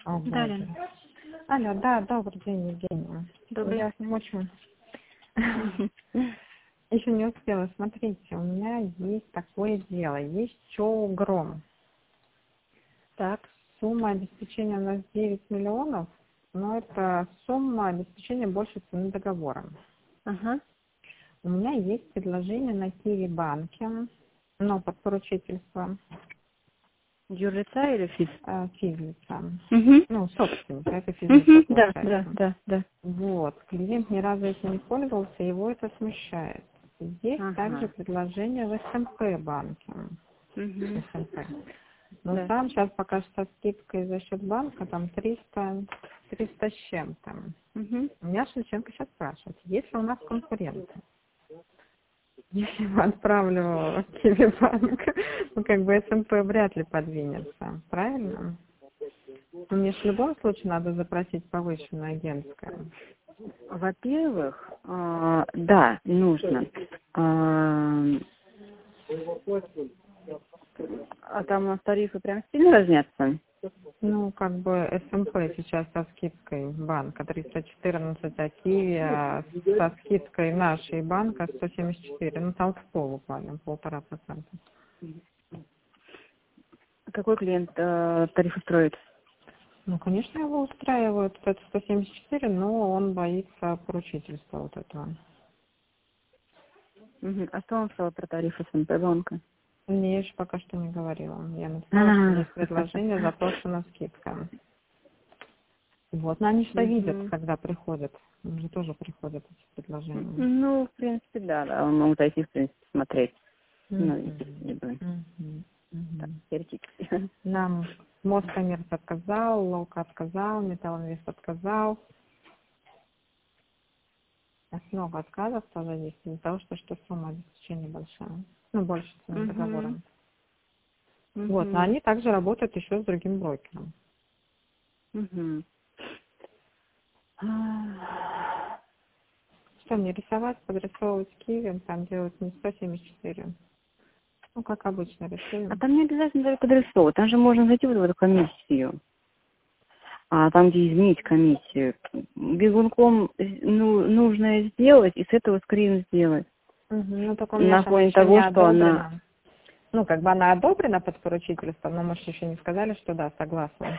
О, Да, боже. Лен. Алло, да, добрый день, Евгения. Добрый. Я с ним очень... Еще не успела. Смотрите, у меня есть такое дело. Есть Чоу Гром. Так. Сумма обеспечения у нас 9 миллионов, но это сумма обеспечения больше цены договора. Ага. У меня есть предложение на Киви банке, но под поручительство Юрлица или физ? физлица. Угу. Ну, собственника, это физлица Да, получается. да. Вот, клиент ни разу этим не пользовался, его это смущает. Есть также Ага. предложение в СМП банке. Угу. СМП. Но Да. там сейчас пока что скидкой за счет банка там 300 с чем-то. Угу. Меня Шевченко сейчас спрашивает, есть ли у нас конкуренты? Если я отправлю в Киви банк, ну как бы СМП вряд ли подвинется, правильно? Но мне же в любом случае надо запросить повышенное агентское. Во-первых, да, нужно. А там у нас тарифы прям сильно разнятся? Ну, как бы СМП сейчас со скидкой банка 314, а Киви со скидкой нашей банка 174. Ну, там в пол буквально, 1,5%. Какой клиент тариф устроит? Ну, конечно, его устраивают, это 174, но он боится поручительства вот этого. Угу. А что он сказал про тариф СМП банка? Мне еще пока что не говорила. Я написала, что есть предложение, запрошена скидка. Вот, но они что видят, Мгм. когда приходят. Им же тоже приходят эти предложения. Ну, в принципе, да, он могут зайти, в принципе, смотреть. Ну, Мгм. и Мгм. так, Мгм. теоретически. Нам Москоммерц отказал, Лока отказал, Металлинвест отказал. Много отказов тоже есть из-за того, что сумма обеспечения большая. Ну, больше цены договора. Мгм. Вот, но Мгм. они также работают еще с другим брокером. Мгм. А Что мне рисовать, подрисовывать Киви, там делать не 174. Ну, как обычно рисуем. там не обязательно только подрисовывать, там же можно зайти вот в эту комиссию. А там, где изменить комиссию. Бегунком нужно сделать, и с этого скрин сделать. Мгм. Ну, только у меня На же она фоне еще не того, что она... одобрена. Ну, как бы она одобрена под поручительство, но мы же еще не сказали, что да, согласна.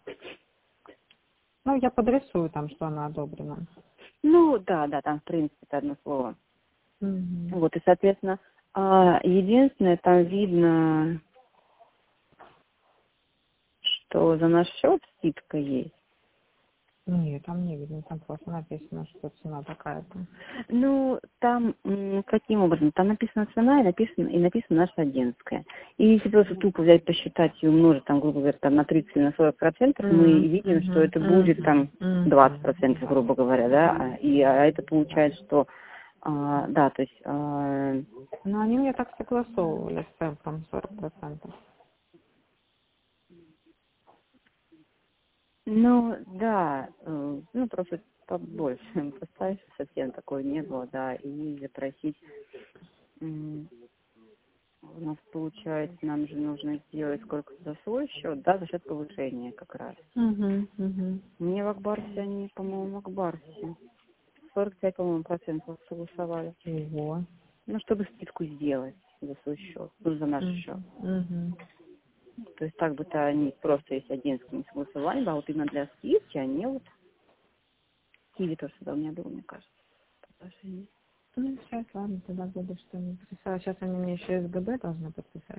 Ну, я подрисую там, что она одобрена. Ну, да, там, в принципе, это одно слово. Мгм. Вот, и, соответственно, единственное, там видно, что за наш счет скидка есть. Нет, там не видно, там просто написано, что цена такая-то. Ну, там каким образом? Там написана цена и написано наша агентская. И если просто тупо взять, посчитать и умножить, там, грубо говоря, там, на 30 или на 40%, мы видим, что это будет там 20%, грубо говоря, да, а это получается, что, да, то есть, Но они мне так согласовывали с темпом 40%. ну, да, ну, просто побольше поставь, совсем такой не было, да, и запросить. У нас получается, нам же нужно сделать сколько за свой счет, да, за счет повышения как раз. Мне в Акбарсе они, по-моему, в Акбарсе 45, по-моему, процентов согласовали. Ого. Ну, чтобы скидку сделать за свой счет, ну, за наш счет. То есть так бы-то они просто, если агентские не согласовали, а вот именно для скидки они вот Киви тоже сюда у меня было, мне кажется. Предложение. Ну, сейчас, ладно, тогда буду что-нибудь писать. Сейчас они мне еще СГБ должны подписать.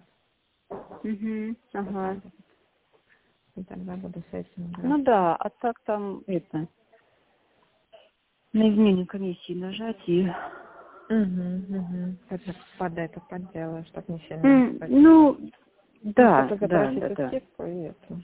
Ага. И тогда буду с этим играть. Ну да, а так там это на изменение комиссии нажать и... Это подделаю, чтобы не сильно отстать. Ну, Ну, да, только да, запросить да, да. скидку и это.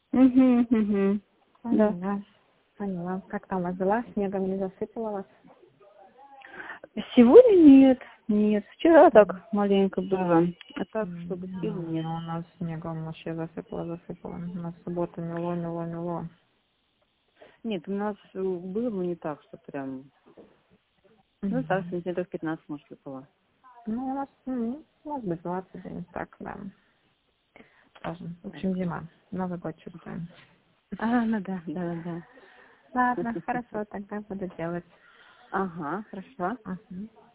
Да. Поняла. Поняла. Как там у вас дела? Снегом не засыпало вас? Сегодня нет. Вчера так маленько было. А так, чтобы сильно Не, нет. у нас снегом вообще засыпало. У нас в субботу мело. Нет, у нас было, но не так, что прям... Ну, так, Мгм. сантиметров 15, может, выпало. Ну, у нас, может быть, 20 дней. Так, да. Тоже. В общем, зима. Новый год чувствуем. Ну да, да. Ладно, хорошо, тогда буду делать. Ага, хорошо. Ага.